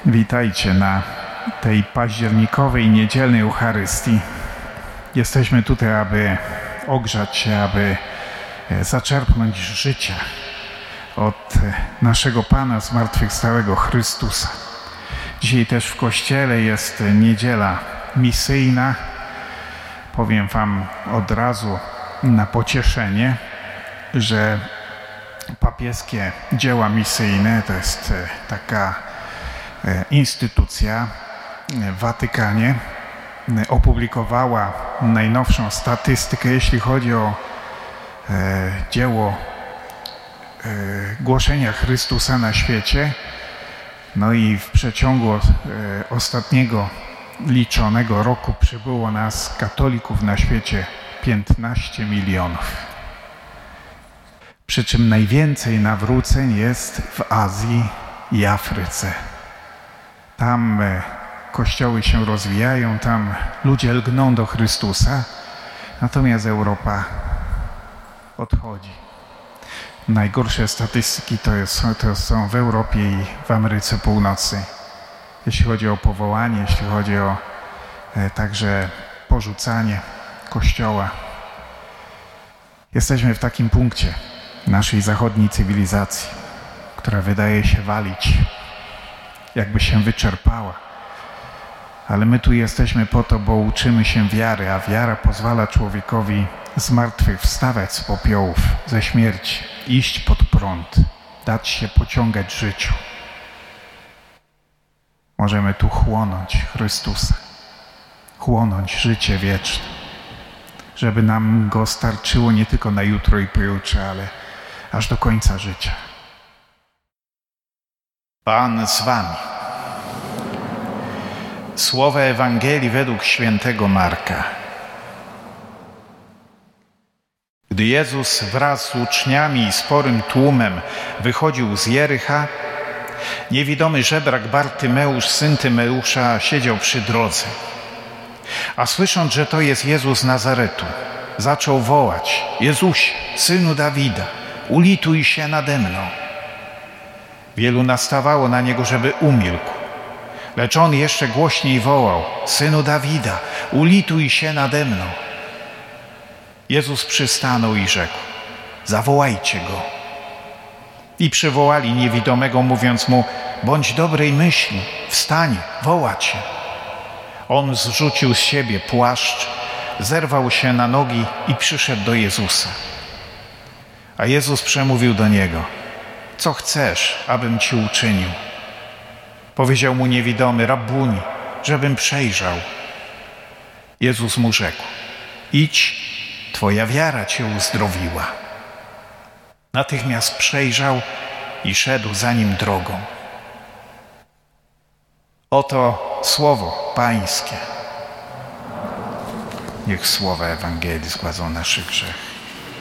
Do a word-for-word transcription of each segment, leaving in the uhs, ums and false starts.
Witajcie na tej październikowej niedzielnej Eucharystii. Jesteśmy tutaj, aby ogrzać się, aby zaczerpnąć życia od naszego Pana zmartwychwstałego Chrystusa. Dzisiaj też w Kościele jest niedziela misyjna. Powiem Wam od razu na pocieszenie, że papieskie dzieła misyjne to jest taka instytucja w Watykanie, opublikowała najnowszą statystykę, jeśli chodzi o e, dzieło e, głoszenia Chrystusa na świecie. No i w przeciągu e, ostatniego liczonego roku przybyło nas katolików na świecie piętnaście milionów. Przy czym najwięcej nawróceń jest w Azji i Afryce. Tam kościoły się rozwijają, tam ludzie lgną do Chrystusa, natomiast Europa odchodzi. Najgorsze statystyki to, jest, to są w Europie i w Ameryce Północnej. Jeśli chodzi o powołanie, jeśli chodzi o e, także porzucanie Kościoła. Jesteśmy w takim punkcie naszej zachodniej cywilizacji, która wydaje się walić, jakby się wyczerpała. Ale my tu jesteśmy po to, bo uczymy się wiary, a wiara pozwala człowiekowi zmartwychwstawać z popiołów, ze śmierci, iść pod prąd, dać się pociągać życiu. Możemy tu chłonąć Chrystusa, chłonąć życie wieczne, żeby nam go starczyło nie tylko na jutro i pojutrze, ale aż do końca życia. Pan z wami. Słowa Ewangelii według świętego Marka. Gdy Jezus wraz z uczniami i sporym tłumem wychodził z Jericha, niewidomy żebrak Bartymeusz, syn Tymeusza, siedział przy drodze. A słysząc, że to jest Jezus z Nazaretu, zaczął wołać: Jezusie, synu Dawida, ulituj się nade mną. Wielu nastawało na niego, żeby umilkł. Lecz on jeszcze głośniej wołał: Synu Dawida, ulituj się nade mną. Jezus przystanął i rzekł: Zawołajcie go. I przywołali niewidomego, mówiąc mu: Bądź dobrej myśli, wstań, woła cię. On zrzucił z siebie płaszcz, zerwał się na nogi i przyszedł do Jezusa. A Jezus przemówił do niego: Co chcesz, abym ci uczynił? Powiedział mu niewidomy: Rabbuni, żebym przejrzał. Jezus mu rzekł: Idź, twoja wiara cię uzdrowiła. Natychmiast przejrzał i szedł za nim drogą. Oto słowo Pańskie. Niech słowa Ewangelii zgładzą naszych grzech.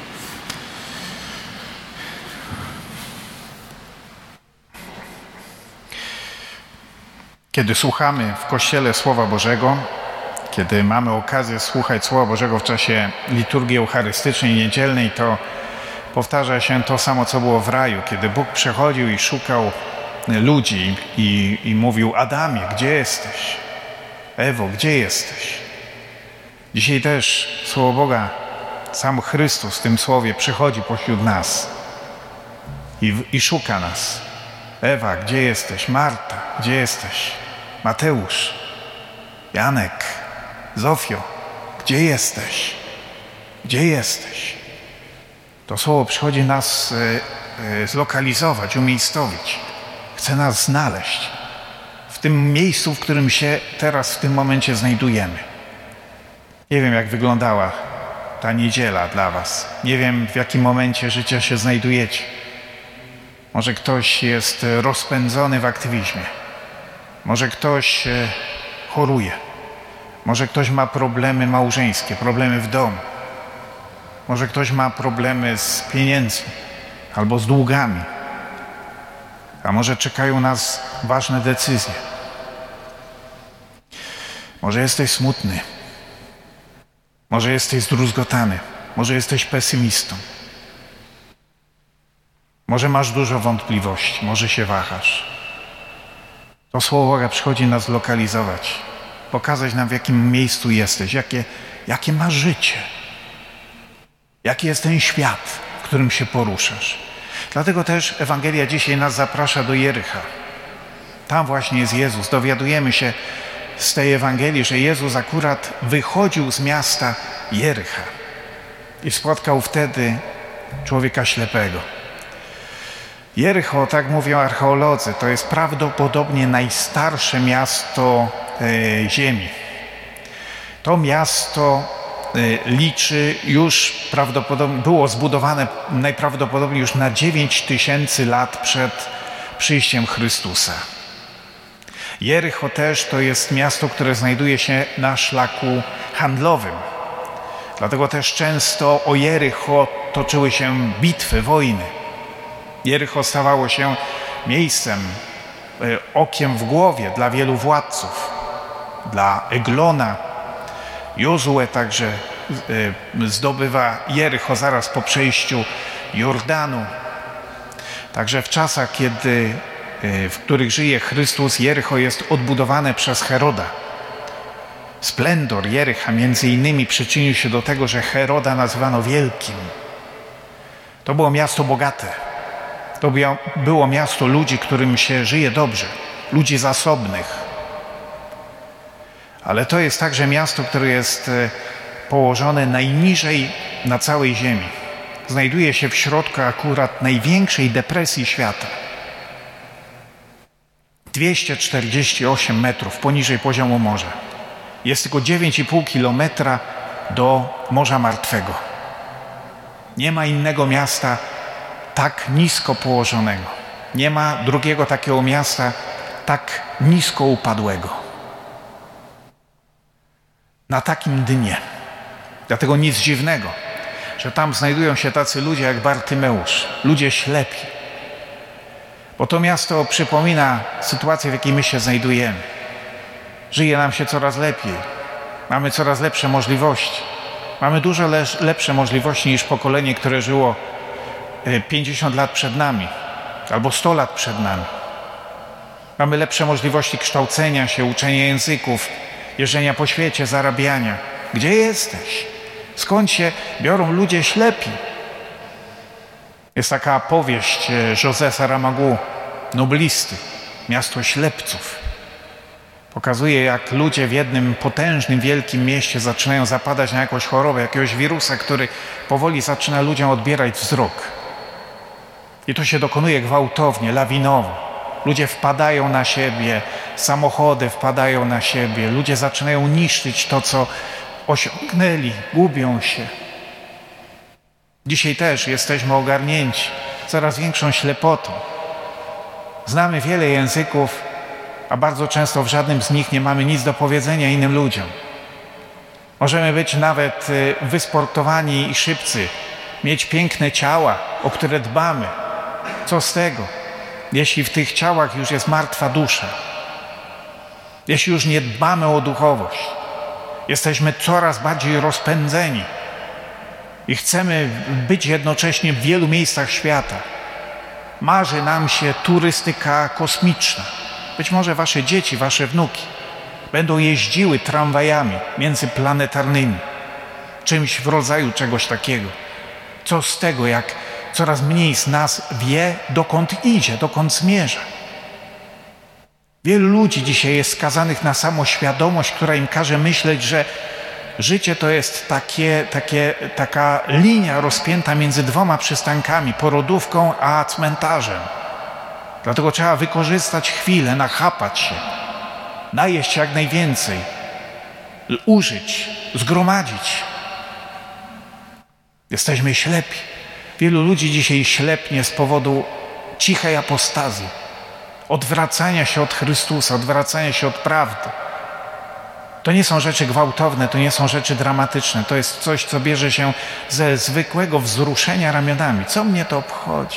Kiedy słuchamy w Kościele Słowa Bożego, kiedy mamy okazję słuchać Słowa Bożego w czasie liturgii eucharystycznej niedzielnej, to powtarza się to samo, co było w raju, kiedy Bóg przechodził i szukał ludzi i, i mówił: Adamie, gdzie jesteś? Ewo, gdzie jesteś? Dzisiaj też Słowo Boga, sam Chrystus w tym Słowie przychodzi pośród nas i, i szuka nas. Ewa, gdzie jesteś? Marta, gdzie jesteś? Mateusz, Janek, Zofio, gdzie jesteś? Gdzie jesteś? To słowo przychodzi nas e, e, zlokalizować, umiejscowić. Chce nas znaleźć w tym miejscu, w którym się teraz w tym momencie znajdujemy. Nie wiem, jak wyglądała ta niedziela dla was. Nie wiem, w jakim momencie życia się znajdujecie. Może ktoś jest rozpędzony w aktywizmie. Może ktoś choruje. Może ktoś ma problemy małżeńskie, problemy w domu. Może ktoś ma problemy z pieniędzmi albo z długami. A może czekają nas ważne decyzje. Może jesteś smutny. Może jesteś zdruzgotany. Może jesteś pesymistą. Może masz dużo wątpliwości, może się wahasz. To Słowo Boga przychodzi nas zlokalizować, pokazać nam, w jakim miejscu jesteś, jakie, jakie masz życie, jaki jest ten świat, w którym się poruszasz. Dlatego też Ewangelia dzisiaj nas zaprasza do Jericha. Tam właśnie jest Jezus. Dowiadujemy się z tej Ewangelii, że Jezus akurat wychodził z miasta Jericha i spotkał wtedy człowieka ślepego. Jericho, tak mówią archeolodzy, to jest prawdopodobnie najstarsze miasto e, ziemi. To miasto e, liczy już prawdopodobnie, było zbudowane najprawdopodobniej już na dziewięć tysięcy lat przed przyjściem Chrystusa. Jericho też to jest miasto, które znajduje się na szlaku handlowym. Dlatego też często o Jericho toczyły się bitwy, wojny. Jericho stawało się miejscem, okiem w głowie dla wielu władców. Dla Eglona. Jozue także zdobywa Jericho zaraz po przejściu Jordanu. Także w czasach, kiedy, w których żyje Chrystus, Jericho jest odbudowane przez Heroda. Splendor Jericha między innymi przyczynił się do tego, że Heroda nazywano wielkim. To było miasto bogate. To było miasto ludzi, którym się żyje dobrze. Ludzi zasobnych. Ale to jest także miasto, które jest położone najniżej na całej ziemi. Znajduje się w środku akurat największej depresji świata. dwieście czterdzieści osiem metrów poniżej poziomu morza. Jest tylko dziewięć i pół kilometra do Morza Martwego. Nie ma innego miasta tak nisko położonego. Nie ma drugiego takiego miasta tak nisko upadłego. Na takim dnie. Dlatego nic dziwnego, że tam znajdują się tacy ludzie jak Bartymeusz, ludzie ślepi. Bo to miasto przypomina sytuację, w jakiej my się znajdujemy. Żyje nam się coraz lepiej. Mamy coraz lepsze możliwości. Mamy dużo lepsze możliwości niż pokolenie, które żyło pięćdziesiąt lat przed nami albo sto lat przed nami. Mamy lepsze możliwości kształcenia się, uczenia języków, jeżdżenia po świecie, zarabiania. Gdzie jesteś? Skąd się biorą ludzie ślepi? Jest taka powieść José Saramagu, Noblisty, Miasto Ślepców. Pokazuje, jak ludzie w jednym potężnym, wielkim mieście zaczynają zapadać na jakąś chorobę, jakiegoś wirusa, który powoli zaczyna ludziom odbierać wzrok. I to się dokonuje gwałtownie, lawinowo. Ludzie wpadają na siebie, samochody wpadają na siebie, ludzie zaczynają niszczyć to, co osiągnęli, gubią się. Dzisiaj też jesteśmy ogarnięci coraz większą ślepotą. Znamy wiele języków, a bardzo często w żadnym z nich nie mamy nic do powiedzenia innym ludziom. Możemy być nawet wysportowani i szybcy, mieć piękne ciała, o które dbamy. Co z tego, jeśli w tych ciałach już jest martwa dusza? Jeśli już nie dbamy o duchowość, jesteśmy coraz bardziej rozpędzeni i chcemy być jednocześnie w wielu miejscach świata. Marzy nam się turystyka kosmiczna. Być może wasze dzieci, wasze wnuki będą jeździły tramwajami międzyplanetarnymi, czymś w rodzaju czegoś takiego. Co z tego, jak coraz mniej z nas wie, dokąd idzie, dokąd zmierza. Wielu ludzi dzisiaj jest skazanych na samoświadomość, która im każe myśleć, że życie to jest takie, takie, taka linia rozpięta między dwoma przystankami, porodówką a cmentarzem. Dlatego trzeba wykorzystać chwilę, nachapać się, najeść jak najwięcej, użyć, zgromadzić. Jesteśmy ślepi. Wielu ludzi dzisiaj ślepnie z powodu cichej apostazji, odwracania się od Chrystusa, odwracania się od prawdy. To nie są rzeczy gwałtowne, to nie są rzeczy dramatyczne. To jest coś, co bierze się ze zwykłego wzruszenia ramionami. Co mnie to obchodzi?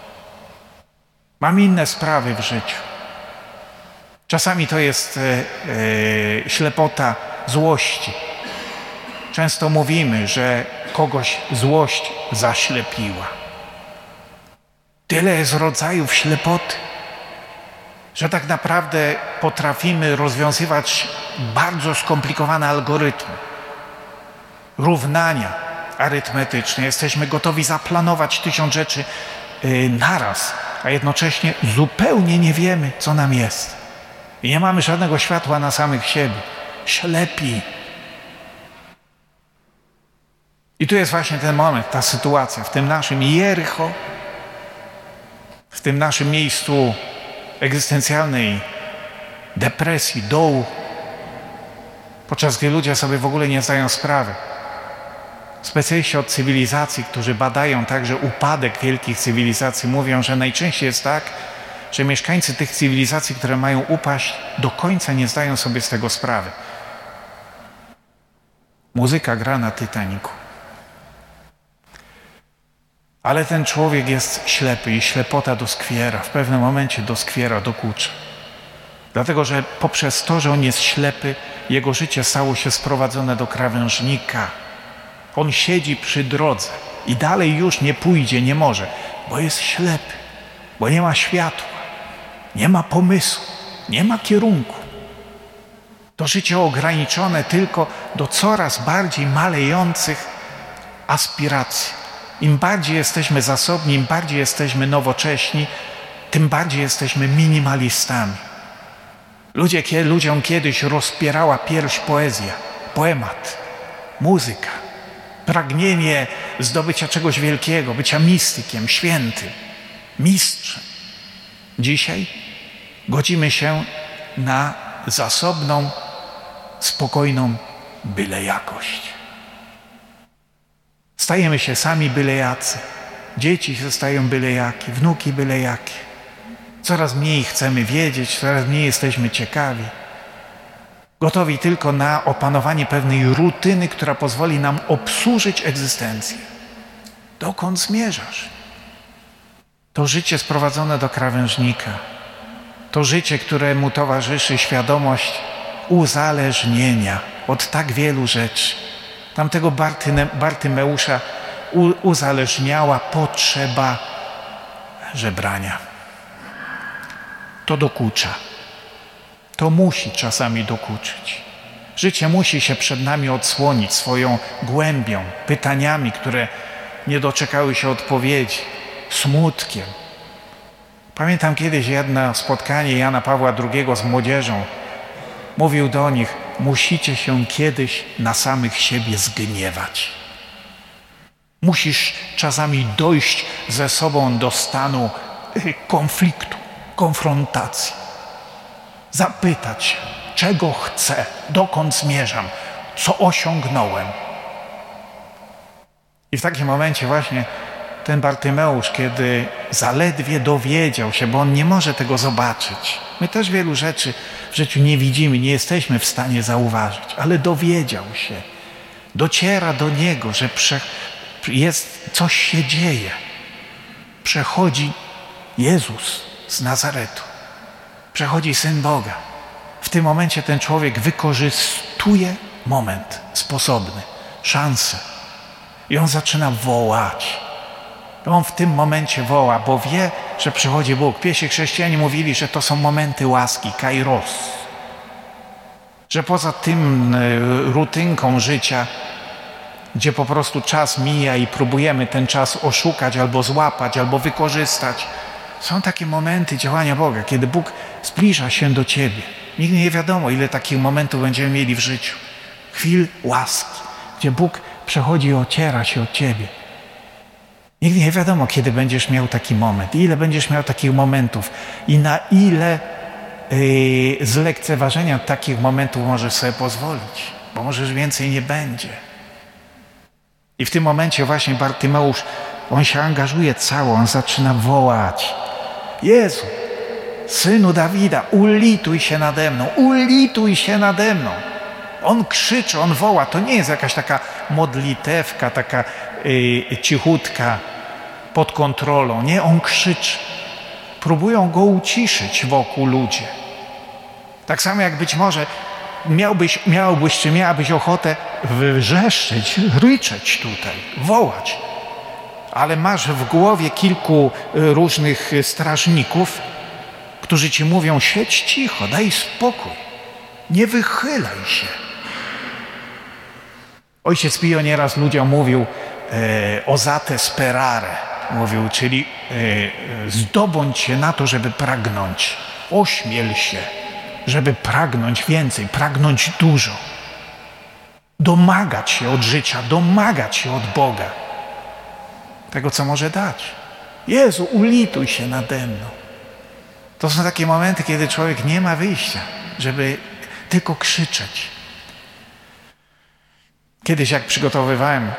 Mam inne sprawy w życiu. Czasami to jest e, e, ślepota złości. Często mówimy, że kogoś złość zaślepiła. Tyle jest rodzajów ślepoty, że tak naprawdę potrafimy rozwiązywać bardzo skomplikowane algorytmy, równania arytmetyczne. Jesteśmy gotowi zaplanować tysiąc rzeczy yy, naraz, a jednocześnie zupełnie nie wiemy, co nam jest. I nie mamy żadnego światła na samych siebie. Ślepi. I tu jest właśnie ten moment, ta sytuacja, w tym naszym Jericho, w tym naszym miejscu egzystencjalnej depresji, dołu, podczas gdy ludzie sobie w ogóle nie zdają sprawy. Specjaliści od cywilizacji, którzy badają także upadek wielkich cywilizacji, mówią, że najczęściej jest tak, że mieszkańcy tych cywilizacji, które mają upaść, do końca nie zdają sobie z tego sprawy. Muzyka gra na Titanicu. Ale ten człowiek jest ślepy i ślepota doskwiera. W pewnym momencie doskwiera, dokucza. Dlatego, że poprzez to, że on jest ślepy, jego życie stało się sprowadzone do krawężnika. On siedzi przy drodze i dalej już nie pójdzie, nie może, bo jest ślepy, bo nie ma światła, nie ma pomysłu, nie ma kierunku. To życie ograniczone tylko do coraz bardziej malejących aspiracji. Im bardziej jesteśmy zasobni, im bardziej jesteśmy nowocześni, tym bardziej jesteśmy minimalistami. Ludzie, ludziom kiedyś rozpierała pierś poezja, poemat, muzyka, pragnienie zdobycia czegoś wielkiego, bycia mistykiem, świętym, mistrzem. Dzisiaj godzimy się na zasobną, spokojną byle jakość. Stajemy się sami byle jacy. Dzieci się stają byle jakie, wnuki byle jakie. Coraz mniej chcemy wiedzieć, coraz mniej jesteśmy ciekawi. Gotowi tylko na opanowanie pewnej rutyny, która pozwoli nam obsłużyć egzystencję. Dokąd zmierzasz? To życie sprowadzone do krawężnika. To życie, któremu towarzyszy świadomość uzależnienia od tak wielu rzeczy. Tamtego Bartyne, Bartymeusza u, uzależniała potrzeba żebrania. To dokucza. To musi czasami dokuczyć. Życie musi się przed nami odsłonić swoją głębią, pytaniami, które nie doczekały się odpowiedzi, smutkiem. Pamiętam kiedyś jedno spotkanie Jana Pawła drugiego z młodzieżą. Mówił do nich: musicie się kiedyś na samych siebie zgniewać. Musisz czasami dojść ze sobą do stanu konfliktu, konfrontacji. Zapytać się, czego chcę, dokąd zmierzam, co osiągnąłem. I w takim momencie właśnie ten Bartymeusz, kiedy zaledwie dowiedział się, bo on nie może tego zobaczyć. My też wielu rzeczy w życiu nie widzimy, nie jesteśmy w stanie zauważyć, ale dowiedział się. Dociera do niego, że prze, jest, coś się dzieje. Przechodzi Jezus z Nazaretu. Przechodzi Syn Boga. W tym momencie ten człowiek wykorzystuje moment sposobny, szansę. I on zaczyna wołać. On w tym momencie woła, bo wie, że przychodzi Bóg. Pierwsi chrześcijanie mówili, że to są momenty łaski, kairos. Że poza tym rutynką życia, gdzie po prostu czas mija i próbujemy ten czas oszukać, albo złapać, albo wykorzystać, są takie momenty działania Boga, kiedy Bóg zbliża się do ciebie. Nigdy nie wiadomo, ile takich momentów będziemy mieli w życiu. Chwil łaski, gdzie Bóg przechodzi i ociera się od ciebie. Nigdy nie wiadomo, kiedy będziesz miał taki moment, ile będziesz miał takich momentów i na ile yy, zlekceważenia takich momentów możesz sobie pozwolić, bo możesz więcej nie będzie. I w tym momencie właśnie Bartymeusz, on się angażuje cało, on zaczyna wołać: Jezu, Synu Dawida, ulituj się nade mną, ulituj się nade mną. On krzyczy, on woła, to nie jest jakaś taka modlitewka, taka yy, cichutka, pod kontrolą. Nie, on krzyczy. Próbują go uciszyć wokół ludzie. Tak samo jak być może miałbyś, miałbyś czy miałabyś ochotę wrzeszczeć, ryczeć tutaj, wołać. Ale masz w głowie kilku różnych strażników, którzy ci mówią: siedź cicho, daj spokój, nie wychylaj się. Ojciec Pio nieraz ludziom mówił e, osate sperare, mówił, czyli e, zdobądź się na to, żeby pragnąć, ośmiel się, żeby pragnąć więcej, pragnąć dużo, domagać się od życia, domagać się od Boga tego, co może dać. Jezu, ulituj się nade mną. To są takie momenty, kiedy człowiek nie ma wyjścia, żeby tylko krzyczeć. Kiedyś, jak przygotowywałem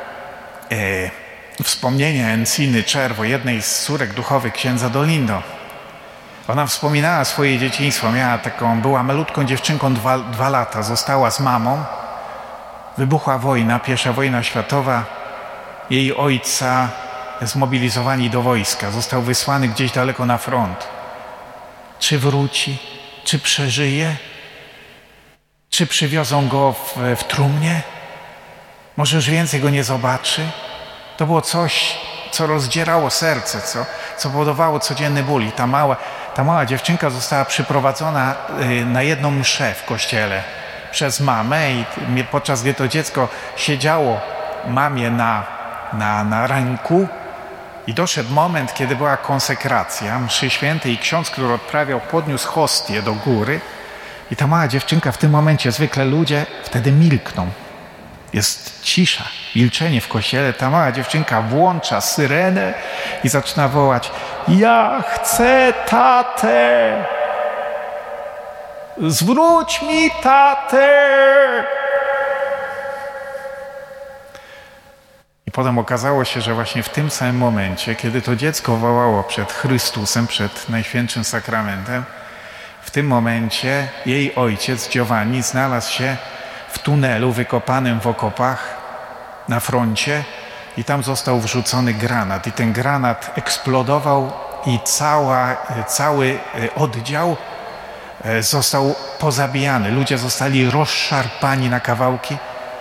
e, wspomnienia Enciny Czerwo, jednej z córek duchowych księdza Dolindo, ona wspominała swoje dzieciństwo. Miała taką, była malutką dziewczynką, dwa, dwa lata, została z mamą. Wybuchła wojna, pierwsza wojna światowa. Jej ojca zmobilizowali do wojska. Został wysłany gdzieś daleko na front. Czy wróci? Czy przeżyje? Czy przywiozą go w, w trumnie? Może już więcej go nie zobaczy? To było coś, co rozdzierało serce, co, co powodowało codzienny ból. I ta mała, ta mała dziewczynka została przyprowadzona na jedną mszę w kościele przez mamę i podczas gdy to dziecko siedziało mamie na, na, na ręku i doszedł moment, kiedy była konsekracja mszy świętej i ksiądz, który odprawiał, podniósł hostię do góry i ta mała dziewczynka w tym momencie, zwykle ludzie wtedy milkną. Jest cisza, milczenie w kościele. Ta mała dziewczynka włącza syrenę i zaczyna wołać: ja chcę tatę! Zwróć mi tatę! I potem okazało się, że właśnie w tym samym momencie, kiedy to dziecko wołało przed Chrystusem, przed Najświętszym Sakramentem, w tym momencie jej ojciec Giovanni znalazł się w tunelu wykopanym w okopach na froncie i tam został wrzucony granat. I ten granat eksplodował i cała, cały oddział został pozabijany. Ludzie zostali rozszarpani na kawałki.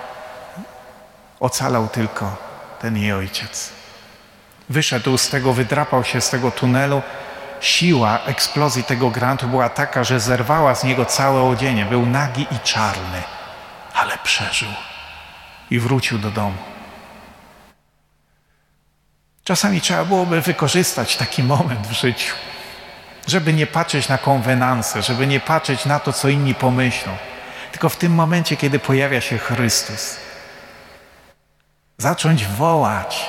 Ocalał tylko ten jej ojciec. Wyszedł z tego, wydrapał się z tego tunelu. Siła eksplozji tego granatu była taka, że zerwała z niego całe odzienie. Był nagi i czarny, ale przeżył i wrócił do domu. Czasami trzeba byłoby wykorzystać taki moment w życiu, żeby nie patrzeć na konwenanse, żeby nie patrzeć na to, co inni pomyślą, tylko w tym momencie, kiedy pojawia się Chrystus, zacząć wołać.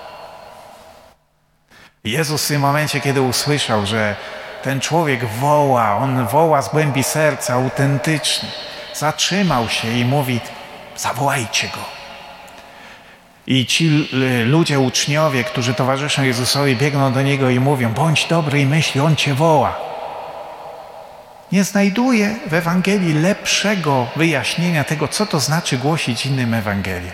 Jezus w tym momencie, kiedy usłyszał, że ten człowiek woła, on woła z głębi serca, autentycznie, zatrzymał się i mówi: zawołajcie go. I ci ludzie, uczniowie, którzy towarzyszą Jezusowi, biegną do Niego i mówią: bądź dobry i myśli, On Cię woła. Nie znajduję w Ewangelii lepszego wyjaśnienia tego, co to znaczy głosić innym Ewangelię.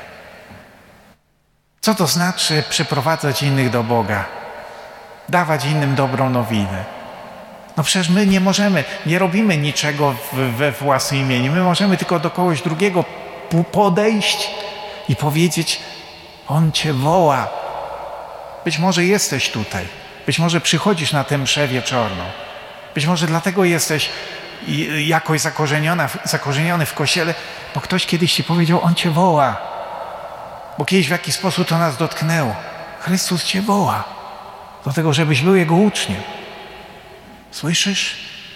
Co to znaczy przyprowadzać innych do Boga, dawać innym dobrą nowinę. No przecież my nie możemy, nie robimy niczego we własnym imieniu. My możemy tylko do kogoś drugiego podejść i powiedzieć: On Cię woła. Być może jesteś tutaj. Być może przychodzisz na tę mszę wieczorną. Być może dlatego jesteś jakoś zakorzeniona, zakorzeniony w kościele, bo ktoś kiedyś Ci powiedział: On Cię woła. Bo kiedyś w jakiś sposób to nas dotknęło. Chrystus Cię woła do tego, żebyś był Jego uczniem. Słyszysz?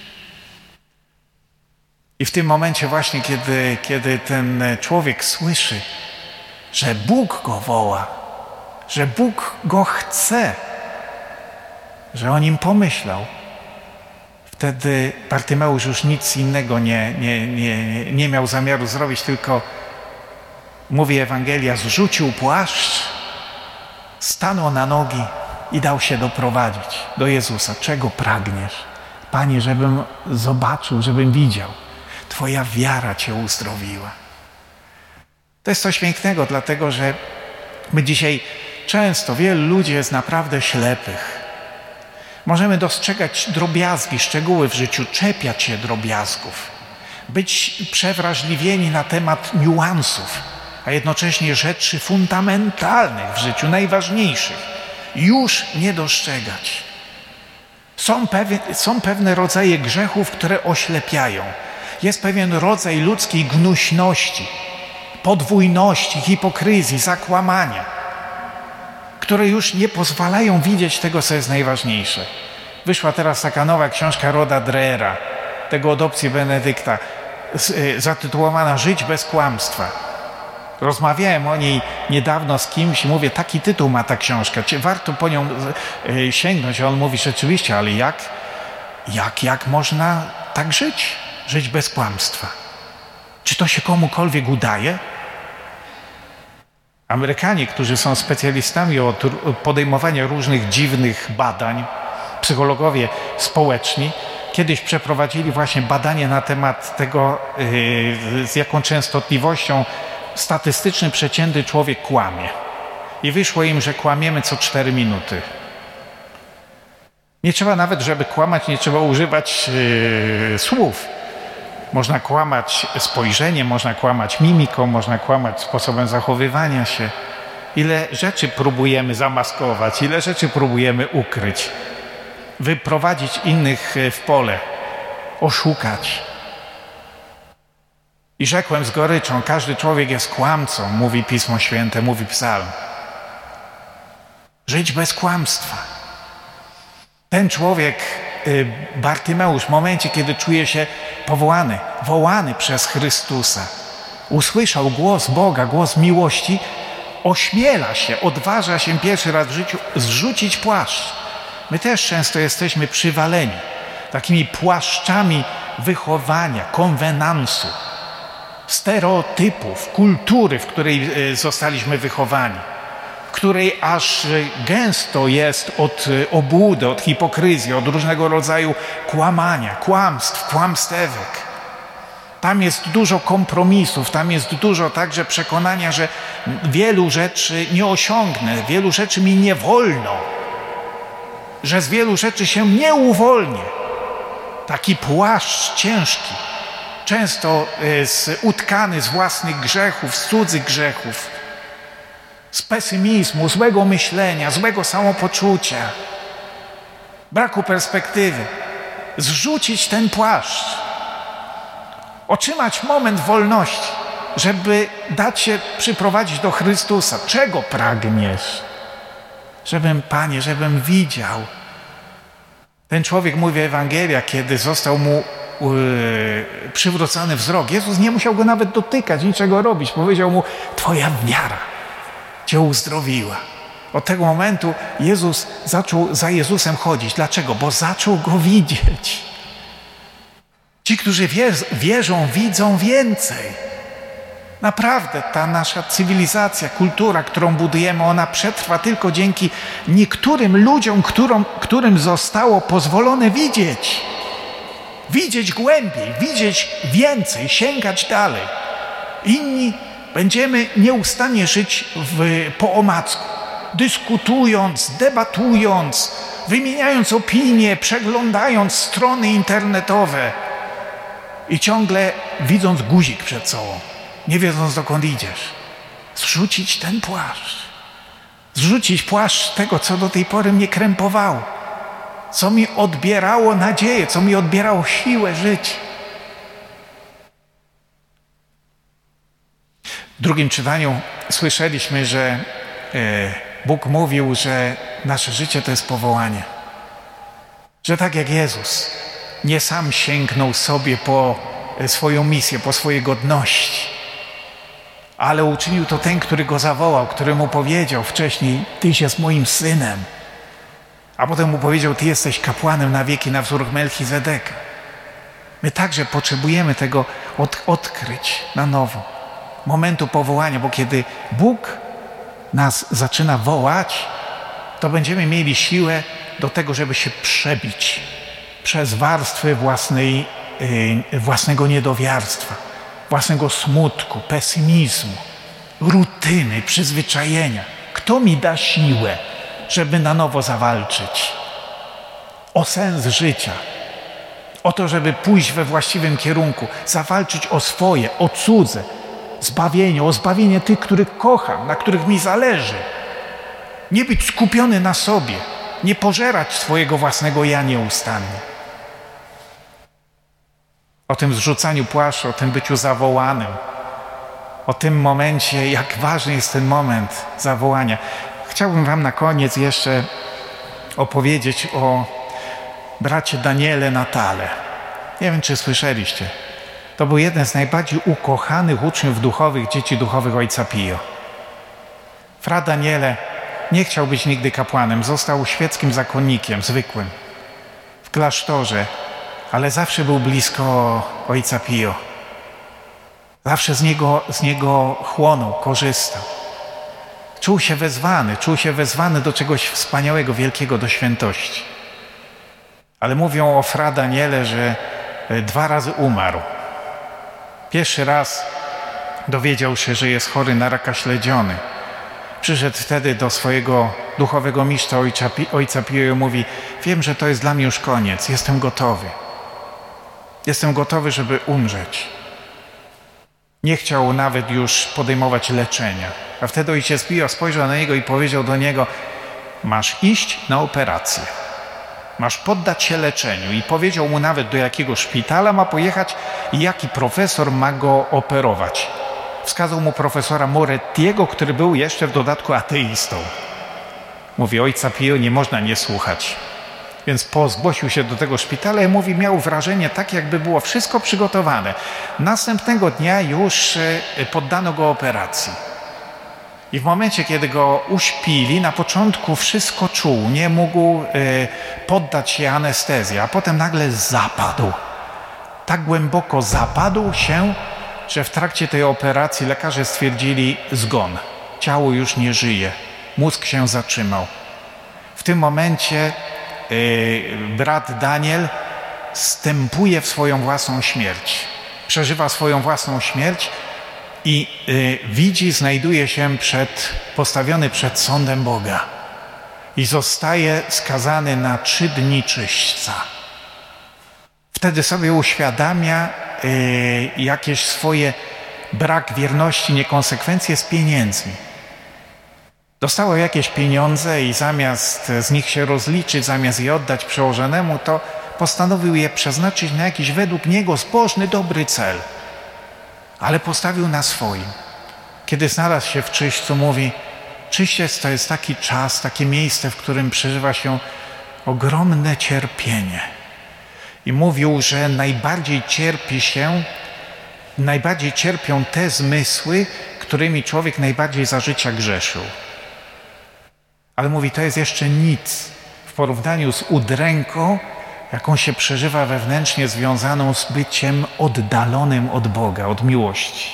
I w tym momencie właśnie, kiedy, kiedy ten człowiek słyszy, że Bóg go woła, że Bóg go chce, że o nim pomyślał, wtedy Bartymeusz już nic innego nie, nie, nie, nie miał zamiaru zrobić, tylko, mówi Ewangelia, zrzucił płaszcz, stanął na nogi i dał się doprowadzić do Jezusa. Czego pragniesz? Panie, żebym zobaczył, żebym widział. Twoja wiara Cię uzdrowiła. To jest coś pięknego, dlatego że my dzisiaj często, wielu ludzi jest naprawdę ślepych. Możemy dostrzegać drobiazgi, szczegóły w życiu, czepiać się drobiazgów, być przewrażliwieni na temat niuansów, a jednocześnie rzeczy fundamentalnych w życiu, najważniejszych, już nie dostrzegać. Są, pewien, są pewne rodzaje grzechów, które oślepiają. Jest pewien rodzaj ludzkiej gnuśności, podwójności, hipokryzji, zakłamania, które już nie pozwalają widzieć tego, co jest najważniejsze. Wyszła teraz taka nowa książka Roda Dreera, tego od opcji Benedykta, zatytułowana Żyć bez kłamstwa. Rozmawiałem o niej niedawno z kimś i mówię, taki tytuł ma ta książka, warto po nią sięgnąć. A on mówi, rzeczywiście, ale jak, jak, jak można tak żyć? Żyć bez kłamstwa. Czy to się komukolwiek udaje? Amerykanie, którzy są specjalistami od podejmowania różnych dziwnych badań, psychologowie społeczni, kiedyś przeprowadzili właśnie badanie na temat tego, yy, z jaką częstotliwością statystyczny, przeciętny człowiek kłamie. I wyszło im, że kłamiemy co cztery minuty. Nie trzeba nawet, żeby kłamać, nie trzeba używać yy, słów. Można kłamać spojrzeniem, można kłamać mimiką, można kłamać sposobem zachowywania się. Ile rzeczy próbujemy zamaskować, ile rzeczy próbujemy ukryć, wyprowadzić innych w pole, oszukać. I rzekłem z goryczą, każdy człowiek jest kłamcą, mówi Pismo Święte, mówi Psalm. Żyć bez kłamstwa. Ten człowiek, Bartymeusz, w momencie, kiedy czuje się powołany, wołany przez Chrystusa, usłyszał głos Boga, głos miłości, ośmiela się, odważa się pierwszy raz w życiu zrzucić płaszcz. My też często jesteśmy przywaleni takimi płaszczami wychowania, konwenansu, stereotypów, kultury, w której zostaliśmy wychowani, w której aż gęsto jest od obłudy, od hipokryzji, od różnego rodzaju kłamania, kłamstw, kłamstewek. Tam jest dużo kompromisów, tam jest dużo także przekonania, że wielu rzeczy nie osiągnę, wielu rzeczy mi nie wolno, że z wielu rzeczy się nie uwolnię. Taki płaszcz ciężki, często z, utkany z własnych grzechów, z cudzych grzechów, z pesymizmu, złego myślenia, złego samopoczucia, braku perspektywy. Zrzucić ten płaszcz, otrzymać moment wolności, żeby dać się przyprowadzić do Chrystusa. Czego pragniesz? Żebym, Panie, żebym widział. Ten człowiek mówi w Ewangeliach, kiedy został mu yy, przywrócony wzrok. Jezus nie musiał go nawet dotykać, niczego robić. Powiedział mu, Twoja wiara Cię uzdrowiła. Od tego momentu Jezus zaczął za Jezusem chodzić. Dlaczego? Bo zaczął Go widzieć. Ci, którzy wierzą, widzą więcej. Naprawdę ta nasza cywilizacja, kultura, którą budujemy, ona przetrwa tylko dzięki niektórym ludziom, którym, którym zostało pozwolone widzieć. Widzieć głębiej, widzieć więcej, sięgać dalej. Inni będziemy nieustannie żyć w, po omacku, dyskutując, debatując, wymieniając opinie, przeglądając strony internetowe i ciągle widząc guzik przed sobą, nie wiedząc, dokąd idziesz. Zrzucić ten płaszcz. Zrzucić płaszcz tego, co do tej pory mnie krępowało, co mi odbierało nadzieję, co mi odbierało siłę żyć. W drugim czytaniu słyszeliśmy, że Bóg mówił, że nasze życie to jest powołanie. Że tak jak Jezus nie sam sięgnął sobie po swoją misję, po swoje godności, ale uczynił to ten, który go zawołał, który mu powiedział wcześniej, Tyś jest moim synem. A potem mu powiedział, Ty jesteś kapłanem na wieki na wzór Melchizedeka. My także potrzebujemy tego od, odkryć na nowo. Momentu powołania, bo kiedy Bóg nas zaczyna wołać, to będziemy mieli siłę do tego, żeby się przebić przez warstwy własnej, yy, własnego niedowiarstwa, własnego smutku, pesymizmu, rutyny, przyzwyczajenia. Kto mi da siłę, żeby na nowo zawalczyć o sens życia, o to, żeby pójść we właściwym kierunku, zawalczyć o swoje, o cudze, zbawienie, o zbawienie tych, których kocham, na których mi zależy. Nie być skupiony na sobie, nie pożerać swojego własnego ja nieustannie. O tym zrzucaniu płaszcza, o tym byciu zawołanym, o tym momencie, jak ważny jest ten moment zawołania. Chciałbym wam na koniec jeszcze opowiedzieć o bracie Daniele Natale. Nie wiem, czy słyszeliście. To był jeden z najbardziej ukochanych uczniów duchowych, dzieci duchowych ojca Pio. Fra Daniele nie chciał być nigdy kapłanem, został świeckim zakonnikiem, zwykłym, w klasztorze, ale zawsze był blisko ojca Pio. Zawsze z niego, z niego chłonął, korzystał. Czuł się wezwany, czuł się wezwany do czegoś wspaniałego, wielkiego, do świętości. Ale mówią o Fra Daniele, że dwa razy umarł. Pierwszy raz dowiedział się, że jest chory na raka śledziony. Przyszedł wtedy do swojego duchowego mistrza, ojca, ojca Pio, i mówi: wiem, że to jest dla mnie już koniec, jestem gotowy. Jestem gotowy, żeby umrzeć. Nie chciał nawet już podejmować leczenia. A wtedy ojciec Pio spojrzał na niego i powiedział do niego: masz iść na operację. Masz poddać się leczeniu. I powiedział mu nawet, do jakiego szpitala ma pojechać i jaki profesor ma go operować. Wskazał mu profesora Morettiego, który był jeszcze w dodatku ateistą. Mówi: ojca Pio nie można nie słuchać. Więc zgłosił się do tego szpitala i mówi, miał wrażenie tak, jakby było wszystko przygotowane. Następnego dnia już poddano go operacji. I w momencie, kiedy go uśpili, na początku wszystko czuł, nie mógł poddać się anestezji, a potem nagle zapadł. Tak głęboko zapadł się, że w trakcie tej operacji lekarze stwierdzili zgon. Ciało już nie żyje, mózg się zatrzymał. W tym momencie yy, brat Daniel wstępuje w swoją własną śmierć. Przeżywa swoją własną śmierć i yy, widzi, znajduje się przed, postawiony przed sądem Boga i zostaje skazany na trzy dni czyśćca. Wtedy sobie uświadamia yy, jakieś swoje brak wierności, niekonsekwencje z pieniędzmi. Dostało jakieś pieniądze i zamiast z nich się rozliczyć, zamiast je oddać przełożonemu, to postanowił je przeznaczyć na jakiś według niego zbożny, dobry cel. Ale postawił na swoim. Kiedy znalazł się w czyśćcu, mówi: czyściec to jest taki czas, takie miejsce, w którym przeżywa się ogromne cierpienie. I mówił, że najbardziej cierpi się, najbardziej cierpią te zmysły, którymi człowiek najbardziej za życia grzeszył. Ale mówi, to jest jeszcze nic w porównaniu z udręką, jaką się przeżywa wewnętrznie, związaną z byciem oddalonym od Boga, od miłości.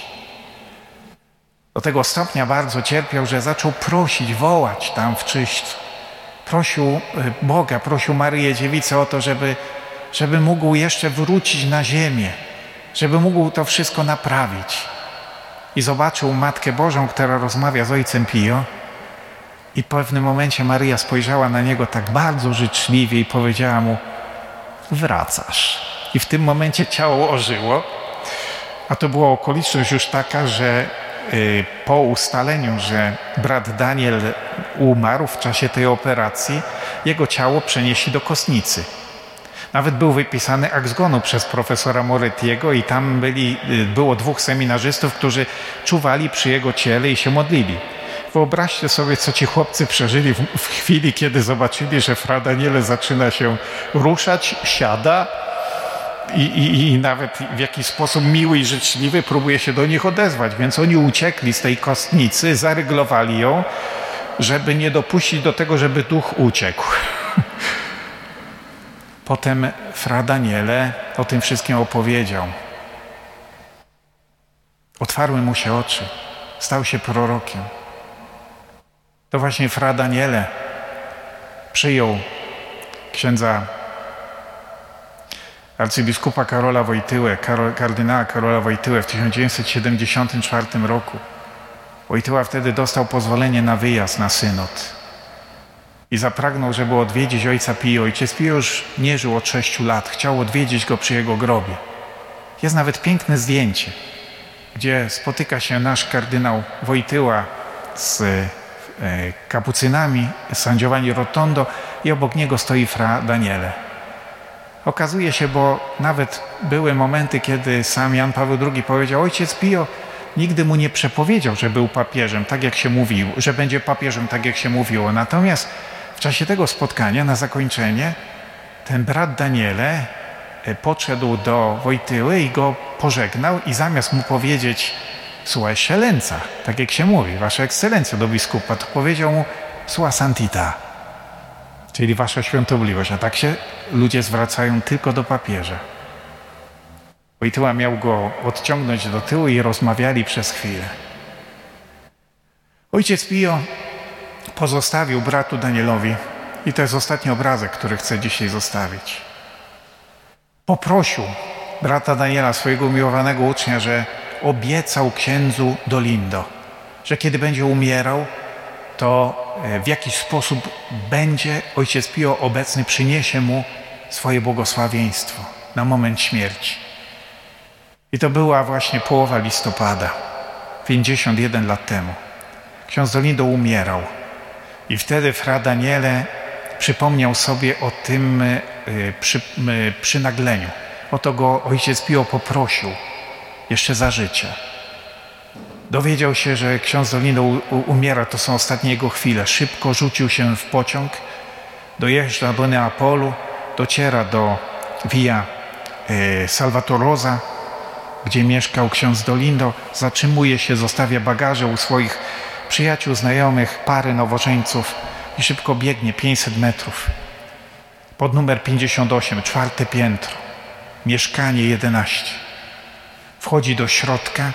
Do tego stopnia bardzo cierpiał, że zaczął prosić, wołać tam w czyśćcu. Prosił Boga, prosił Maryję Dziewicę o to, żeby, żeby mógł jeszcze wrócić na ziemię, żeby mógł to wszystko naprawić. I zobaczył Matkę Bożą, która rozmawia z ojcem Pio, i w pewnym momencie Maryja spojrzała na niego tak bardzo życzliwie i powiedziała mu: wracasz. I w tym momencie ciało ożyło, a to była okoliczność już taka, że y, po ustaleniu, że brat Daniel umarł w czasie tej operacji, jego ciało przenieśli do kostnicy. Nawet był wypisany akt zgonu przez profesora Morettiego i tam byli, y, było dwóch seminarzystów, którzy czuwali przy jego ciele i się modlili. Wyobraźcie sobie, co ci chłopcy przeżyli w, w chwili, kiedy zobaczyli, że Fra Daniele zaczyna się ruszać, siada i, i, i nawet w jakiś sposób miły i życzliwy próbuje się do nich odezwać. Więc oni uciekli z tej kostnicy, zaryglowali ją, żeby nie dopuścić do tego, żeby duch uciekł. Potem Fra Daniele o tym wszystkim opowiedział. Otwarły mu się oczy. Stał się prorokiem. To właśnie Fra Daniele przyjął księdza arcybiskupa Karola Wojtyłę, Karol, kardynała Karola Wojtyłę w tysiąc dziewięćset siedemdziesiątym czwartym roku. Wojtyła wtedy dostał pozwolenie na wyjazd na synod i zapragnął, żeby odwiedzić ojca Pio. Ojciec Pio już nie żył od sześciu lat, chciał odwiedzić go przy jego grobie. Jest nawet piękne zdjęcie, gdzie spotyka się nasz kardynał Wojtyła z kapucynami, z San Giovanni Rotondo, i obok niego stoi fra Daniele. Okazuje się, bo nawet były momenty, kiedy sam Jan Paweł drugi powiedział: ojciec Pio nigdy mu nie przepowiedział, że był papieżem, tak jak się mówił, że będzie papieżem, tak jak się mówiło. Natomiast w czasie tego spotkania, na zakończenie, ten brat Daniele podszedł do Wojtyły i go pożegnał i zamiast mu powiedzieć: Sua Excellenza, tak jak się mówi, Wasza Ekscelencja do biskupa, to powiedział mu: Sua Santita, czyli Wasza Świątobliwość. A tak się ludzie zwracają tylko do papieża. Wojtyła miał go odciągnąć do tyłu i rozmawiali przez chwilę. Ojciec Pio pozostawił bratu Danielowi, i to jest ostatni obrazek, który chcę dzisiaj zostawić. Poprosił brata Daniela, swojego umiłowanego ucznia, że obiecał księdzu Dolindo, że kiedy będzie umierał, to w jakiś sposób będzie ojciec Pio obecny, przyniesie mu swoje błogosławieństwo na moment śmierci. I to była właśnie połowa listopada, pięćdziesiąt jeden lat temu. Ksiądz Dolindo umierał i wtedy fra Daniele przypomniał sobie o tym y, przy, y, przynagleniu. O to go ojciec Pio poprosił jeszcze za życia. Dowiedział się, że ksiądz Dolindo u, u, umiera, to są ostatnie jego chwile. Szybko rzucił się w pociąg, dojeżdża do Neapolu, dociera do Via y, Salvatorosa, gdzie mieszkał ksiądz Dolindo, zatrzymuje się, zostawia bagaże u swoich przyjaciół, znajomych, pary nowożeńców i szybko biegnie pięćset metrów. Pod numer pięćdziesiąt osiem, czwarte piętro, mieszkanie jedenaście. Wchodzi do środka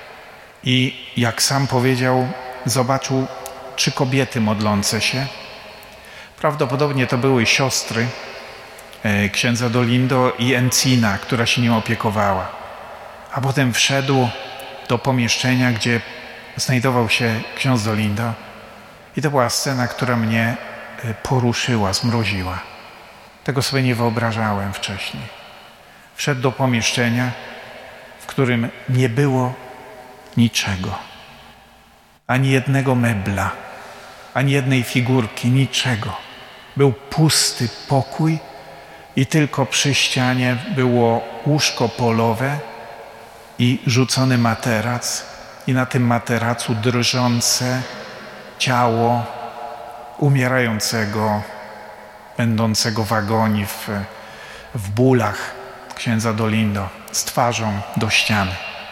i jak sam powiedział, zobaczył trzy kobiety modlące się. Prawdopodobnie to były siostry e, księdza Dolindo i Encina, która się nim opiekowała. A potem wszedł do pomieszczenia, gdzie znajdował się ksiądz Dolindo. I to była scena, która mnie poruszyła, zmroziła. Tego sobie nie wyobrażałem wcześniej. Wszedł do pomieszczenia, w którym nie było niczego. Ani jednego mebla, ani jednej figurki, niczego. Był pusty pokój i tylko przy ścianie było łóżko polowe i rzucony materac, i na tym materacu drżące ciało umierającego, będącego w agonii, w, w bólach księdza Dolindo, z twarzą do ściany.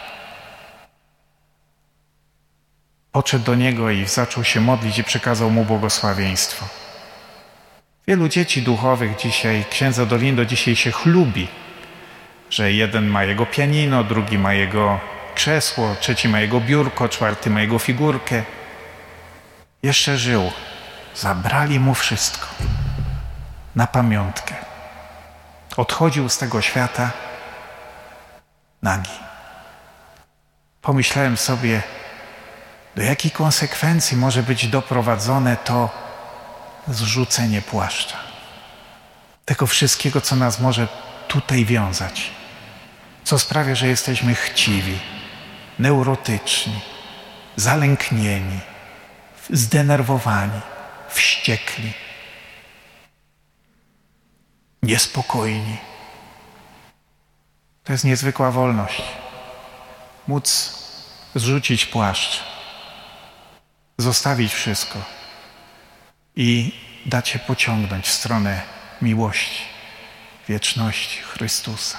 Podszedł do niego i zaczął się modlić i przekazał mu błogosławieństwo. Wielu dzieci duchowych dzisiaj, księdza Dolindo dzisiaj się chlubi, że jeden ma jego pianino, drugi ma jego krzesło, trzeci ma jego biurko, czwarty ma jego figurkę. Jeszcze żył. Zabrali mu wszystko. Na pamiątkę. Odchodził z tego świata nagi. Pomyślałem sobie, do jakich konsekwencji może być doprowadzone to zrzucenie płaszcza. Tego wszystkiego, co nas może tutaj wiązać. Co sprawia, że jesteśmy chciwi, neurotyczni, zalęknieni, zdenerwowani, wściekli, niespokojni. To jest niezwykła wolność. Móc zrzucić płaszcz, zostawić wszystko i dać się pociągnąć w stronę miłości, wieczności Chrystusa.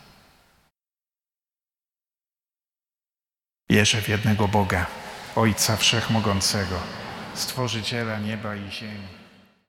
Wierzę w jednego Boga, Ojca Wszechmogącego, Stworzyciela nieba i ziemi.